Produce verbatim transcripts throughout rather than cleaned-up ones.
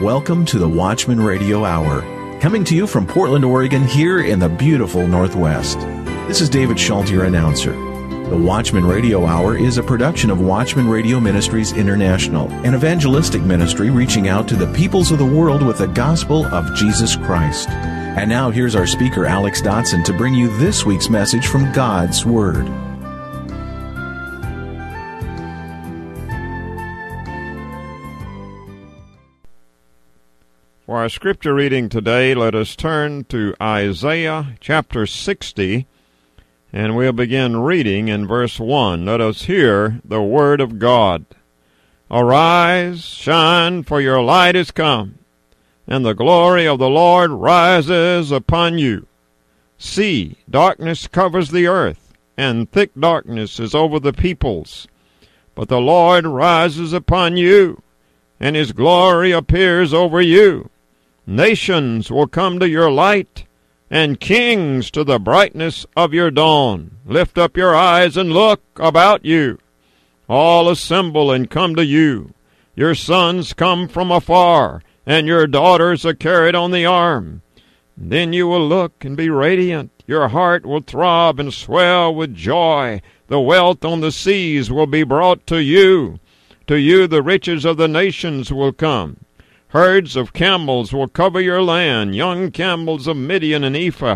Welcome to the Watchman Radio Hour, coming to you from Portland, Oregon, here in the beautiful Northwest. This is David Schultz, your announcer. The Watchman Radio Hour is a production of Watchman Radio Ministries International, an evangelistic ministry reaching out to the peoples of the world with the gospel of Jesus Christ. And now here's our speaker, Alex Dotson, to bring you this week's message from God's Word. For our scripture reading today, let us turn to Isaiah chapter sixty, and we'll begin reading in verse one. Let us hear the word of God. Arise, shine, for your light is come, and the glory of the Lord rises upon you. See, darkness covers the earth, and thick darkness is over the peoples. But the Lord rises upon you, and his glory appears over you. Nations will come to your light, and kings to the brightness of your dawn. Lift up your eyes and look about you. All assemble and come to you. Your sons come from afar, and your daughters are carried on the arm. Then you will look and be radiant. Your heart will throb and swell with joy. The wealth on the seas will be brought to you. To you the riches of the nations will come. Herds of camels will cover your land, young camels of Midian and Ephah.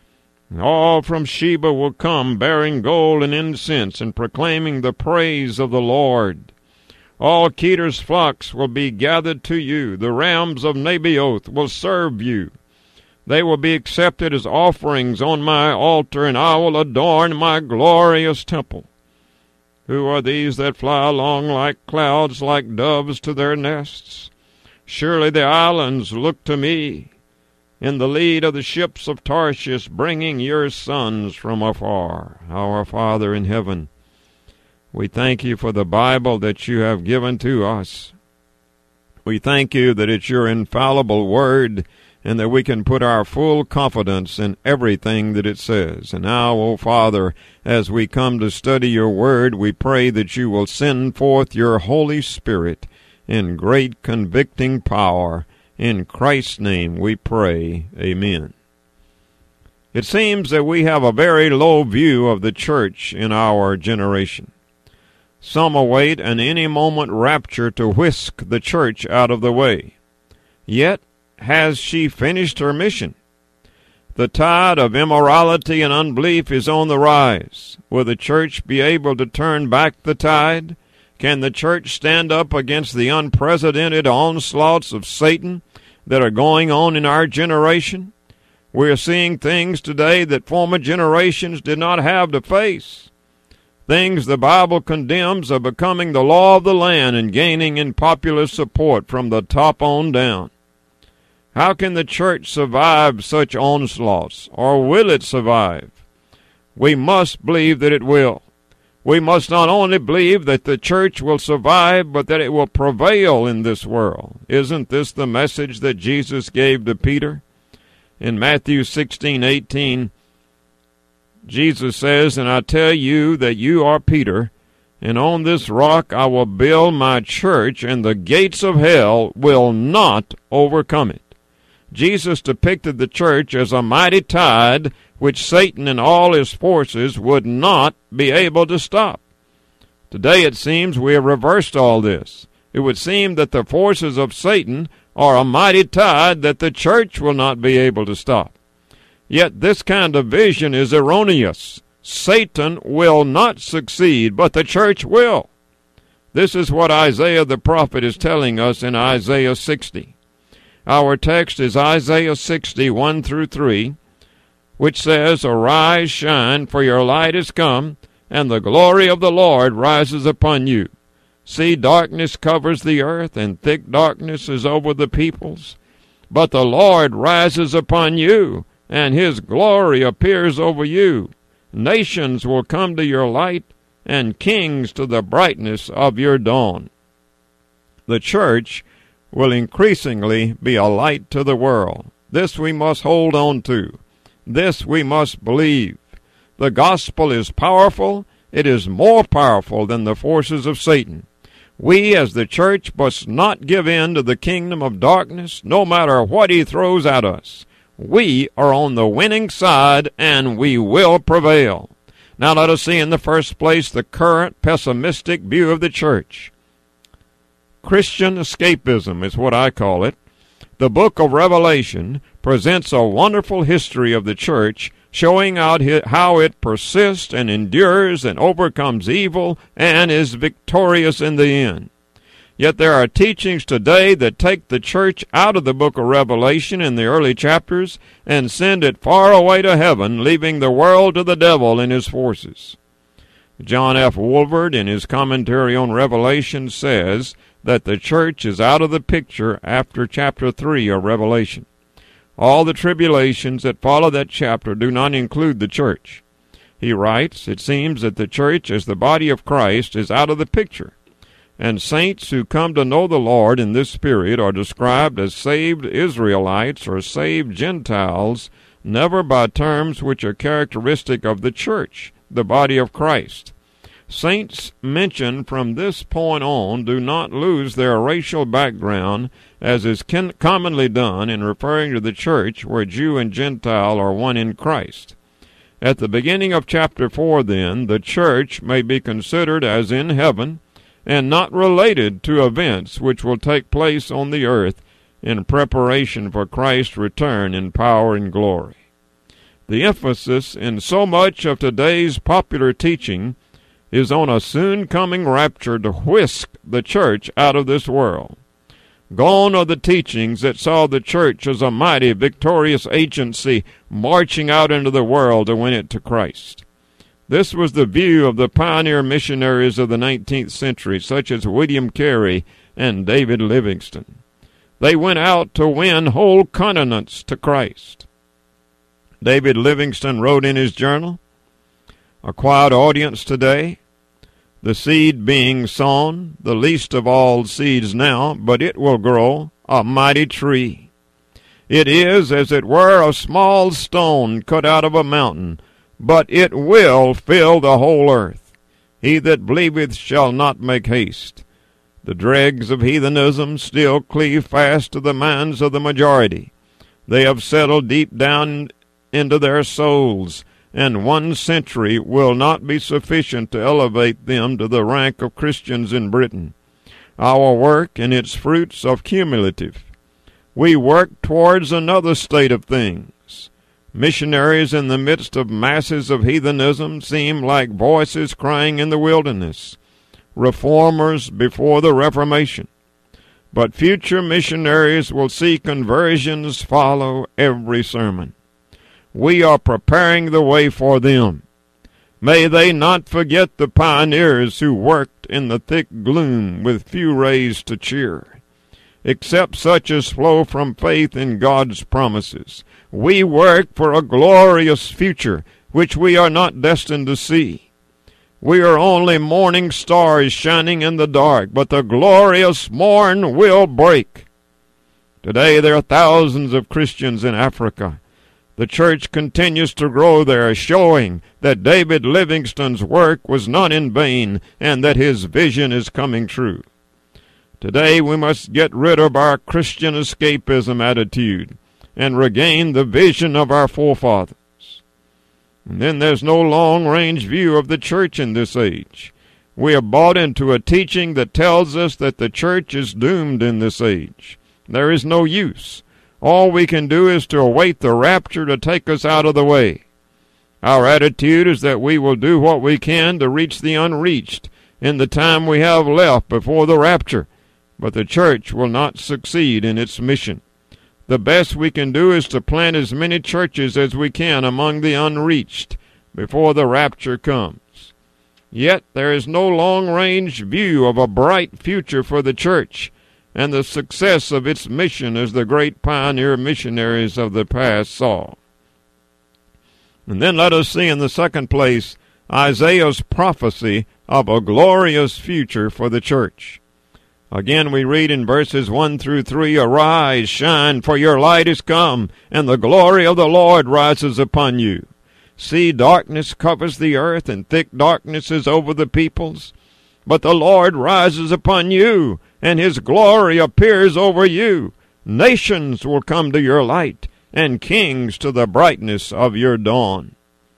All from Sheba will come, bearing gold and incense, and proclaiming the praise of the Lord. All Kedar's flocks will be gathered to you. The rams of Nebaioth will serve you. They will be accepted as offerings on my altar, and I will adorn my glorious temple. Who are these that fly along like clouds, like doves to their nests? Surely the islands look to me, in the lead of the ships of Tarshish, bringing your sons from afar. Our Father in heaven, we thank you for the Bible that you have given to us. We thank you that it's your infallible word, and that we can put our full confidence in everything that it says. And now, O Father, as we come to study your word, we pray that you will send forth your Holy Spirit in great convicting power. In Christ's name we pray. Amen. It seems that we have a very low view of the church in our generation. Some await an any moment rapture to whisk the church out of the way. Yet, has she finished her mission? The tide of immorality and unbelief is on the rise. Will the church be able to turn back the tide? Can the church stand up against the unprecedented onslaughts of Satan that are going on in our generation? We are seeing things today that former generations did not have to face. Things the Bible condemns are becoming the law of the land and gaining in popular support from the top on down. How can the church survive such onslaughts, or will it survive? We must believe that it will. We must not only believe that the church will survive, but that it will prevail in this world. Isn't this the message that Jesus gave to Peter? In Matthew sixteen eighteen, Jesus says, "And I tell you that you are Peter, and on this rock I will build my church, and the gates of hell will not overcome it." Jesus depicted the church as a mighty tide which Satan and all his forces would not be able to stop. Today it seems we have reversed all this. It would seem that the forces of Satan are a mighty tide that the church will not be able to stop. Yet this kind of vision is erroneous. Satan will not succeed, but the church will. This is what Isaiah the prophet is telling us in Isaiah sixty. Our text is Isaiah sixty, one through three, which says, "Arise, shine, for your light is come, and the glory of the Lord rises upon you. See, darkness covers the earth, and thick darkness is over the peoples. But the Lord rises upon you, and his glory appears over you. Nations will come to your light, and kings to the brightness of your dawn." The church will increasingly be a light to the world. This we must hold on to. This we must believe. The gospel is powerful. It is more powerful than the forces of Satan. We as the church must not give in to the kingdom of darkness, no matter what he throws at us. We are on the winning side, and we will prevail. Now let us see in the first place the current pessimistic view of the church. Christian escapism is what I call it. The book of Revelation presents a wonderful history of the church, showing out how it persists and endures and overcomes evil and is victorious in the end. Yet there are teachings today that take the church out of the book of Revelation in the early chapters and send it far away to heaven, leaving the world to the devil and his forces. John F. Woolvard, in his commentary on Revelation, says that the church is out of the picture after chapter three of Revelation. All the tribulations that follow that chapter do not include the church. He writes, it seems that the church as the body of Christ is out of the picture, and saints who come to know the Lord in this period are described as saved Israelites or saved Gentiles, never by terms which are characteristic of the church, the body of Christ. Saints mentioned from this point on do not lose their racial background, as is commonly done in referring to the church where Jew and Gentile are one in Christ. At the beginning of chapter four, then, the church may be considered as in heaven and not related to events which will take place on the earth in preparation for Christ's return in power and glory. The emphasis in so much of today's popular teaching is on a soon-coming rapture to whisk the church out of this world. Gone are the teachings that saw the church as a mighty, victorious agency marching out into the world to win it to Christ. This was the view of the pioneer missionaries of the nineteenth century, such as William Carey and David Livingstone. They went out to win whole continents to Christ. David Livingstone wrote in his journal, "A quiet audience today, the seed being sown, the least of all seeds now, but it will grow a mighty tree. It is, as it were, a small stone cut out of a mountain, but it will fill the whole earth. He that believeth shall not make haste. The dregs of heathenism still cleave fast to the minds of the majority. They have settled deep down into their souls, and one century will not be sufficient to elevate them to the rank of Christians in Britain. Our work and its fruits are cumulative. We work towards another state of things. Missionaries in the midst of masses of heathenism seem like voices crying in the wilderness, reformers before the Reformation. But future missionaries will see conversions follow every sermon. We are preparing the way for them. May they not forget the pioneers who worked in the thick gloom with few rays to cheer. Except such as flow from faith in God's promises, we work for a glorious future which we are not destined to see. We are only morning stars shining in the dark, but the glorious morn will break. Today there are thousands of Christians in Africa. The church continues to grow there, showing that David Livingstone's work was not in vain and that his vision is coming true. Today we must get rid of our Christian escapism attitude and regain the vision of our forefathers. And then there's no long-range view of the church in this age. We are bought into a teaching that tells us that the church is doomed in this age. There is no use. All we can do is to await the rapture to take us out of the way. Our attitude is that we will do what we can to reach the unreached in the time we have left before the rapture, but the church will not succeed in its mission. The best we can do is to plant as many churches as we can among the unreached before the rapture comes. Yet there is no long-range view of a bright future for the church and the success of its mission as the great pioneer missionaries of the past saw. And then let us see in the second place Isaiah's prophecy of a glorious future for the church. Again we read in verses one through three, "Arise, shine, for your light is come, and the glory of the Lord rises upon you. See, darkness covers the earth, and thick darkness is over the peoples. but the Lord rises upon you, and his glory appears over you. Nations will come to your light, and kings to the brightness of your dawn.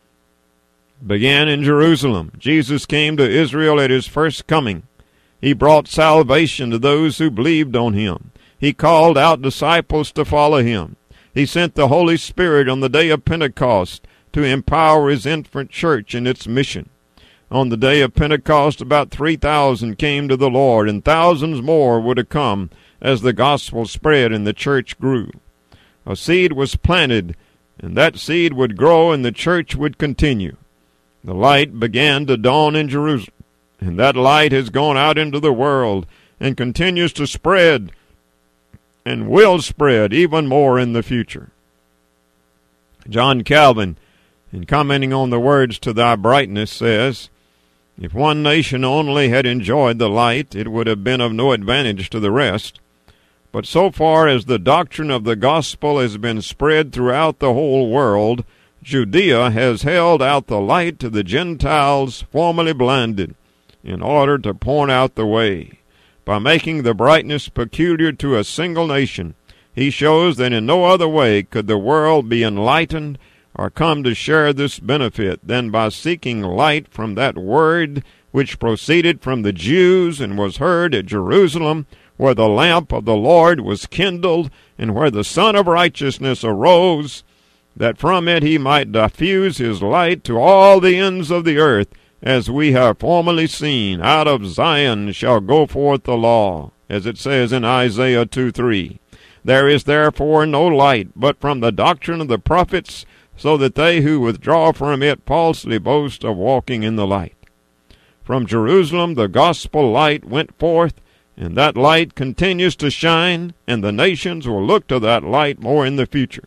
Began in Jerusalem. Jesus came to Israel at his first coming. He brought salvation to those who believed on him. He called out disciples to follow him. He sent the Holy Spirit on the day of Pentecost to empower his infant church in its mission. On the day of Pentecost, about three thousand came to the Lord, and thousands more would have come as the gospel spread and the church grew. A seed was planted, and that seed would grow, and the church would continue. The light began to dawn in Jerusalem, and that light has gone out into the world and continues to spread and will spread even more in the future. John Calvin, in commenting on the words "to thy brightness," says, "If one nation only had enjoyed the light, it would have been of no advantage to the rest. But so far as the doctrine of the gospel has been spread throughout the whole world, Judea has held out the light to the Gentiles formerly blinded, in order to point out the way. By making the brightness peculiar to a single nation, he shows that in no other way could the world be enlightened or come to share this benefit than by seeking light from that word which proceeded from the Jews and was heard at Jerusalem, where the lamp of the Lord was kindled, and where the Son of Righteousness arose, that from it he might diffuse his light to all the ends of the earth, as we have formerly seen, out of Zion shall go forth the law, as it says in Isaiah two three. There is therefore no light but from the doctrine of the prophets, so that they who withdraw from it falsely boast of walking in the light. From Jerusalem the gospel light went forth, and that light continues to shine, and the nations will look to that light more in the future.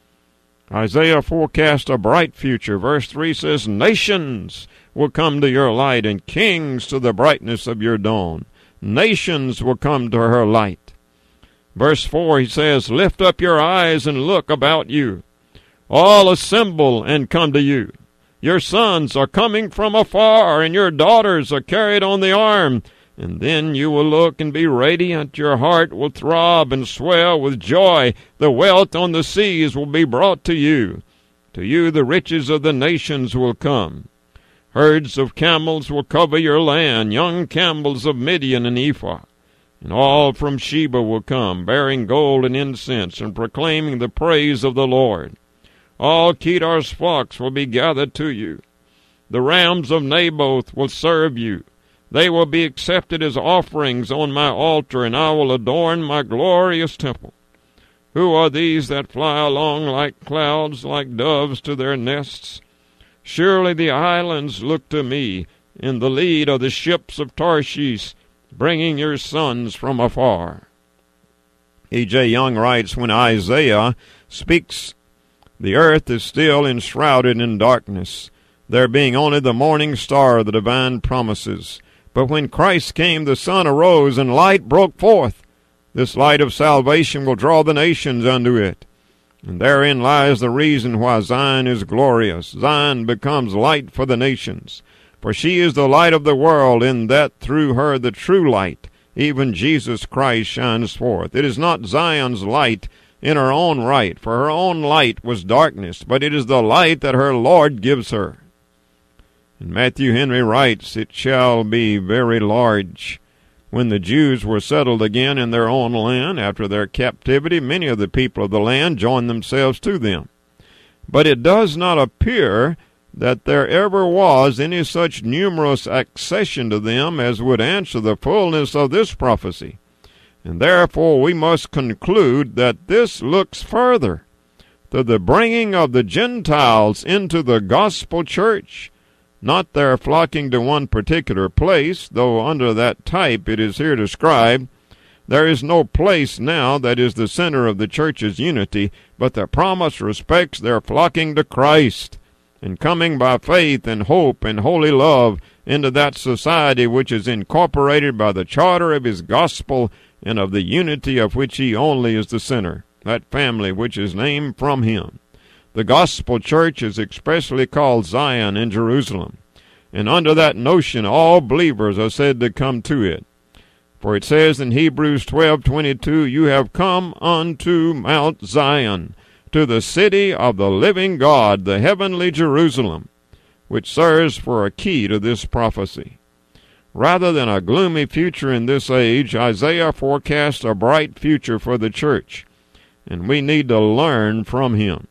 Isaiah forecasts a bright future. Verse three says, "Nations will come to your light, and kings to the brightness of your dawn." Nations will come to her light. Verse four, he says, "Lift up your eyes and look about you. All assemble and come to you. Your sons are coming from afar, and your daughters are carried on the arm. And then you will look and be radiant. Your heart will throb and swell with joy. The wealth on the seas will be brought to you. To you the riches of the nations will come. Herds of camels will cover your land, young camels of Midian and Ephah. And all from Sheba will come, bearing gold and incense, and proclaiming the praise of the Lord. All Kedar's flocks will be gathered to you. The rams of Naboth will serve you. They will be accepted as offerings on my altar, and I will adorn my glorious temple. Who are these that fly along like clouds, like doves to their nests? Surely the islands look to me. In the lead are the ships of Tarshish, bringing your sons from afar." E J. Young writes, when Isaiah speaks, the earth is still enshrouded in darkness, there being only the morning star of the divine promises. But when Christ came, the sun arose, and light broke forth. This light of salvation will draw the nations unto it. And therein lies the reason why Zion is glorious. Zion becomes light for the nations. For she is the light of the world, in that through her the true light, even Jesus Christ, shines forth. It is not Zion's light in her own right, for her own light was darkness, but it is the light that her Lord gives her. And Matthew Henry writes, "It shall be very large." When the Jews were settled again in their own land after their captivity, many of the people of the land joined themselves to them. But it does not appear that there ever was any such numerous accession to them as would answer the fullness of this prophecy. And therefore we must conclude that this looks further to the bringing of the Gentiles into the gospel church, not their flocking to one particular place, though under that type it is here described. There is no place now that is the center of the church's unity, but the promise respects their flocking to Christ, and coming by faith and hope and holy love into that society which is incorporated by the charter of his gospel, and of the unity of which he only is the center, that family which is named from him. The gospel church is expressly called Zion in Jerusalem. And under that notion, all believers are said to come to it. For it says in Hebrews twelve twenty-two, you have come unto Mount Zion, to the city of the living God, the heavenly Jerusalem, which serves for a key to this prophecy. Rather than a gloomy future in this age, Isaiah forecasts a bright future for the church, and we need to learn from him.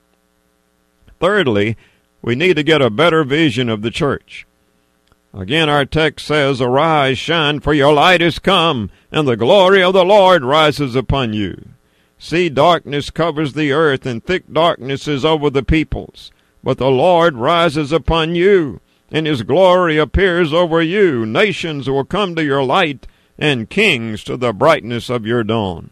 Thirdly, we need to get a better vision of the church. Again, our text says, arise, shine, for your light is come, and the glory of the Lord rises upon you. See, darkness covers the earth, and thick darkness is over the peoples. But the Lord rises upon you, and his glory appears over you. Nations will come to your light, and kings to the brightness of your dawn.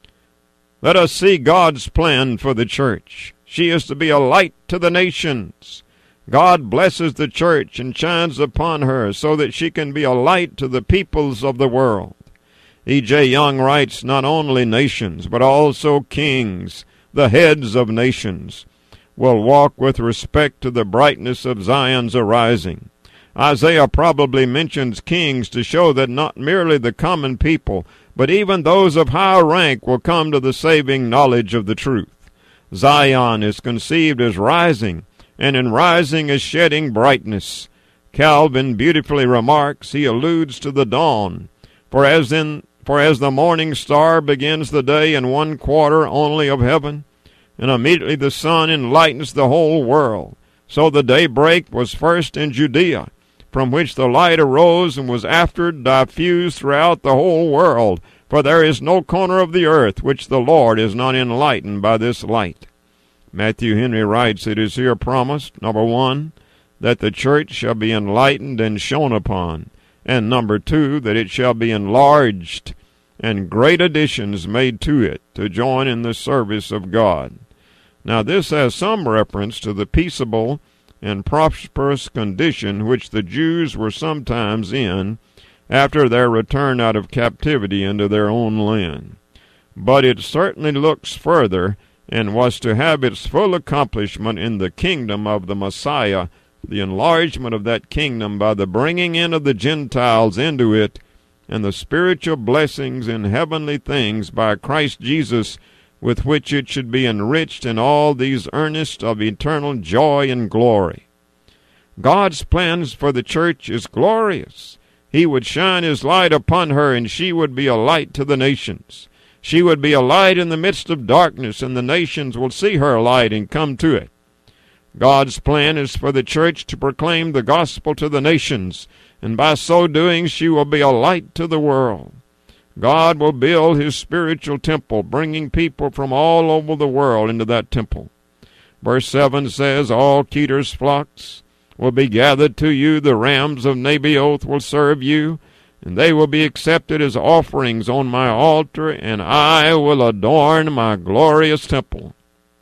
Let us see God's plan for the church. She is to be a light to the nations. God blesses the church and shines upon her so that she can be a light to the peoples of the world. E J. Young writes, not only nations, but also kings, the heads of nations, will walk with respect to the brightness of Zion's arising. Isaiah probably mentions kings to show that not merely the common people, but even those of high rank will come to the saving knowledge of the truth. Zion is conceived as rising, and in rising is shedding brightness. Calvin beautifully remarks, he alludes to the dawn, for as in for as the morning star begins the day in one quarter only of heaven, and immediately the sun enlightens the whole world, so the daybreak was first in Judea, from which the light arose and was afterward diffused throughout the whole world, for there is no corner of the earth which the Lord is not enlightened by this light. Matthew Henry writes, it is here promised, number one, that the church shall be enlightened and shone upon, and number two, that it shall be enlarged, and great additions made to it to join in the service of God. Now this has some reference to the peaceable and prosperous condition which the Jews were sometimes in after their return out of captivity into their own land. But it certainly looks further, and was to have its full accomplishment in the kingdom of the Messiah, the enlargement of that kingdom by the bringing in of the Gentiles into it, and the spiritual blessings in heavenly things by Christ Jesus, with which it should be enriched in all these earnests of eternal joy and glory. God's plans for the church is glorious. He would shine his light upon her, and she would be a light to the nations. She would be a light in the midst of darkness, and the nations will see her light and come to it. God's plan is for the church to proclaim the gospel to the nations, and by so doing she will be a light to the world. God will build his spiritual temple, bringing people from all over the world into that temple. Verse seven says, all Kedar's flocks will be gathered to you, the rams of Nebaioth will serve you, and they will be accepted as offerings on my altar, and I will adorn my glorious temple.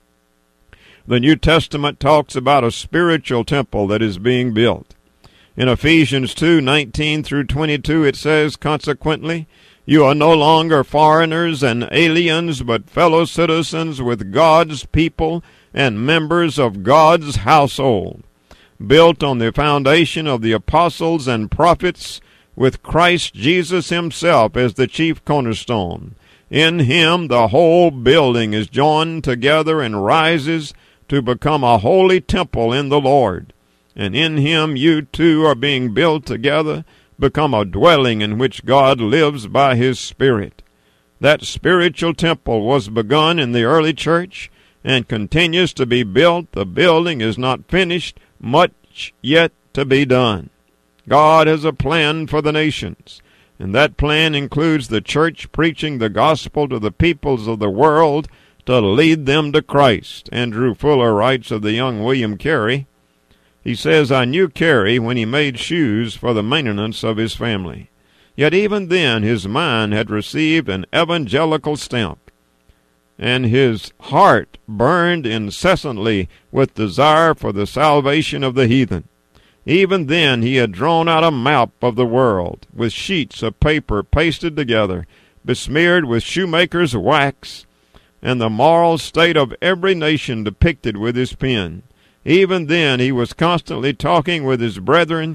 The New Testament talks about a spiritual temple that is being built. In Ephesians two nineteen through twenty-two it says, consequently, you are no longer foreigners and aliens, but fellow citizens with God's people and members of God's household, built on the foundation of the apostles and prophets, with Christ Jesus himself as the chief cornerstone. In him the whole building is joined together and rises to become a holy temple in the Lord. And in him you too are being built together, become a dwelling in which God lives by his Spirit. That spiritual temple was begun in the early church and continues to be built. The building is not finished, much yet to be done. God has a plan for the nations, and that plan includes the church preaching the gospel to the peoples of the world to lead them to Christ. Andrew Fuller writes of the young William Carey. He says, I knew Carey when he made shoes for the maintenance of his family. Yet even then his mind had received an evangelical stamp, and his heart burned incessantly with desire for the salvation of the heathen. Even then he had drawn out a map of the world, with sheets of paper pasted together, besmeared with shoemaker's wax, and the moral state of every nation depicted with his pen. Even then he was constantly talking with his brethren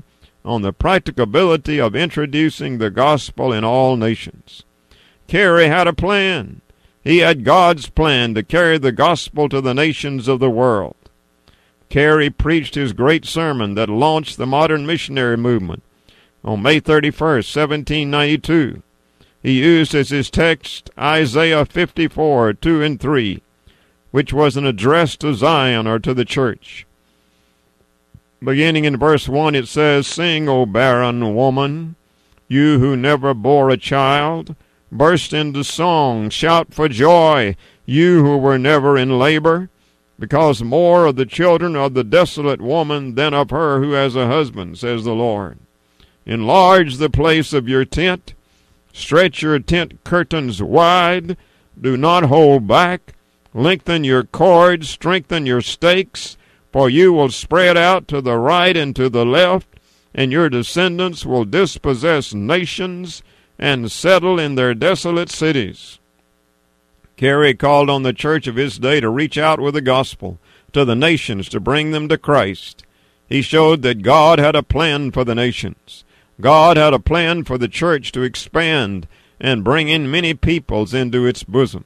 on the practicability of introducing the gospel in all nations. Carey had a plan. He had God's plan to carry the gospel to the nations of the world. Carey preached his great sermon that launched the modern missionary movement on May thirty-first, seventeen ninety-two. He used as his text Isaiah fifty-four, two and three, which was an address to Zion or to the church. Beginning in verse one, it says, "Sing, O barren woman, you who never bore a child. Burst into song, shout for joy, you who were never in labor, because more of the children of the desolate woman than of her who has a husband, says the Lord. Enlarge the place of your tent, stretch your tent curtains wide, do not hold back, lengthen your cords, strengthen your stakes, for you will spread out to the right and to the left, and your descendants will dispossess nations and settle in their desolate cities." Carey called on the church of his day to reach out with the gospel to the nations to bring them to Christ. He showed that God had a plan for the nations. God had a plan for the church to expand and bring in many peoples into its bosom.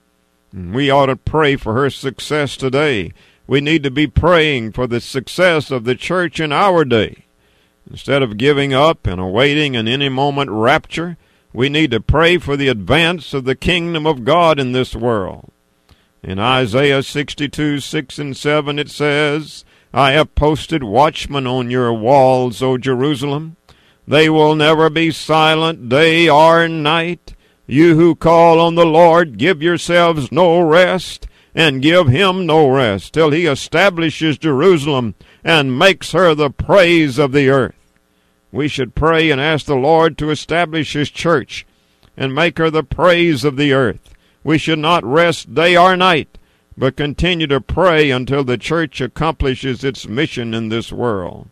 And we ought to pray for her success today. We need to be praying for the success of the church in our day. Instead of giving up and awaiting an any moment rapture, we need to pray for the advance of the kingdom of God in this world. In Isaiah sixty-two, six and seven it says, "I have posted watchmen on your walls, O Jerusalem. They will never be silent day or night. You who call on the Lord, give yourselves no rest, and give him no rest, till he establishes Jerusalem and makes her the praise of the earth." We should pray and ask the Lord to establish his church and make her the praise of the earth. We should not rest day or night, but continue to pray until the church accomplishes its mission in this world.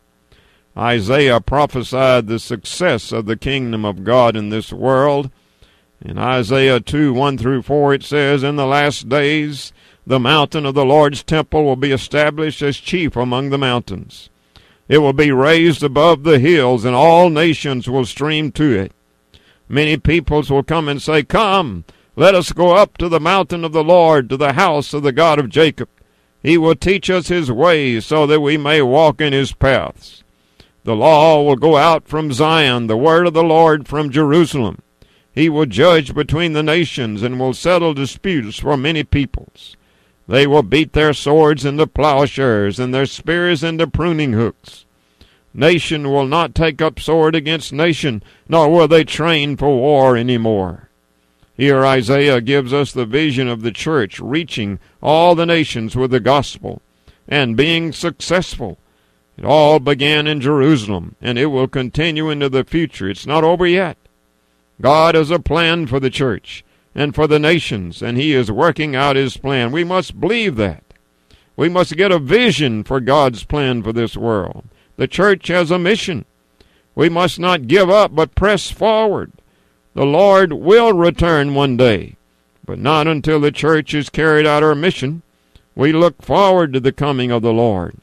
Isaiah prophesied the success of the kingdom of God in this world. In Isaiah two, one through four, it says, "In the last days the mountain of the Lord's temple will be established as chief among the mountains. It will be raised above the hills, and all nations will stream to it. Many peoples will come and say, 'Come, let us go up to the mountain of the Lord, to the house of the God of Jacob. He will teach us his ways, so that we may walk in his paths.' The law will go out from Zion, the word of the Lord from Jerusalem. He will judge between the nations, and will settle disputes for many peoples. They will beat their swords into plowshares, and their spears into pruning hooks. Nation will not take up sword against nation, nor will they train for war any more." Here Isaiah gives us the vision of the church reaching all the nations with the gospel and being successful. It all began in Jerusalem, and it will continue into the future. It's not over yet. God has a plan for the church and for the nations, and he is working out his plan. We must believe that. We must get a vision for God's plan for this world. The church has a mission. We must not give up, but press forward. The Lord will return one day, but not until the church has carried out her mission. We look forward to the coming of the Lord.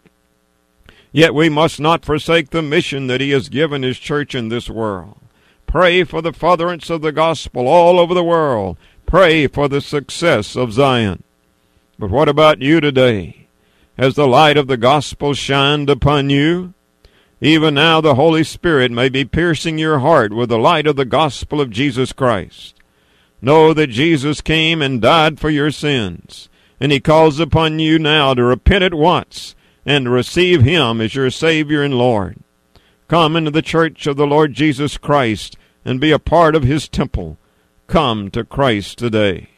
Yet we must not forsake the mission that he has given his church in this world. Pray for the furtherance of the gospel all over the world. Pray for the success of Zion. But what about you today? Has the light of the gospel shined upon you? Even now the Holy Spirit may be piercing your heart with the light of the gospel of Jesus Christ. Know that Jesus came and died for your sins, and he calls upon you now to repent at once and to receive him as your Savior and Lord. Come into the church of the Lord Jesus Christ and be a part of his temple. Come to Christ today.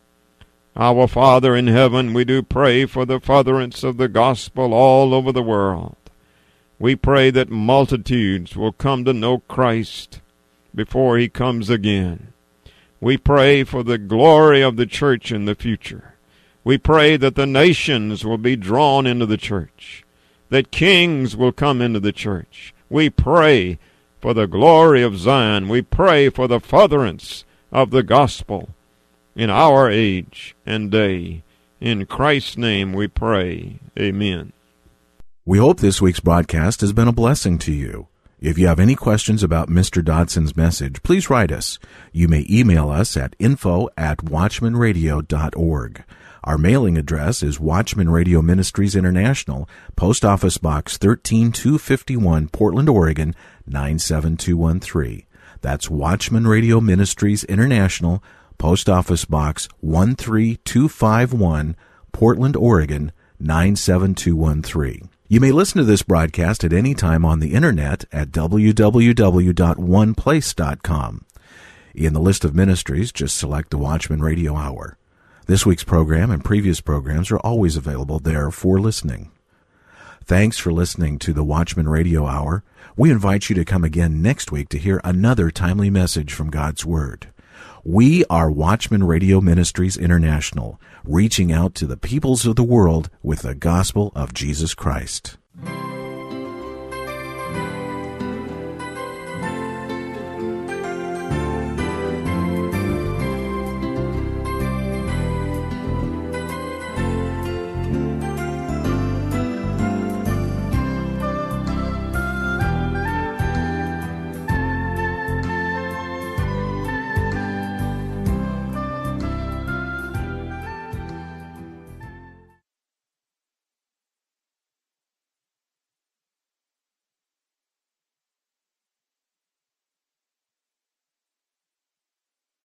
Our Father in heaven, we do pray for the furtherance of the gospel all over the world. We pray that multitudes will come to know Christ before he comes again. We pray for the glory of the church in the future. We pray that the nations will be drawn into the church, that kings will come into the church. We pray for the glory of Zion. We pray for the furtherance of the gospel in our age and day. In Christ's name we pray. Amen. We hope this week's broadcast has been a blessing to you. If you have any questions about Mister Dodson's message, please write us. You may email us at info at watchman radio dot org. Our mailing address is Watchman Radio Ministries International, Post Office Box thirteen two fifty-one, Portland, Oregon, nine seven two one three. That's Watchman Radio Ministries International, Post Office Box one three two five one, Portland, Oregon, nine seven two one three. You may listen to this broadcast at any time on the Internet at w w w dot one place dot com. In the list of ministries, just select the Watchman Radio Hour. This week's program and previous programs are always available there for listening. Thanks for listening to the Watchman Radio Hour. We invite you to come again next week to hear another timely message from God's Word. We are Watchman Radio Ministries International, reaching out to the peoples of the world with the gospel of Jesus Christ.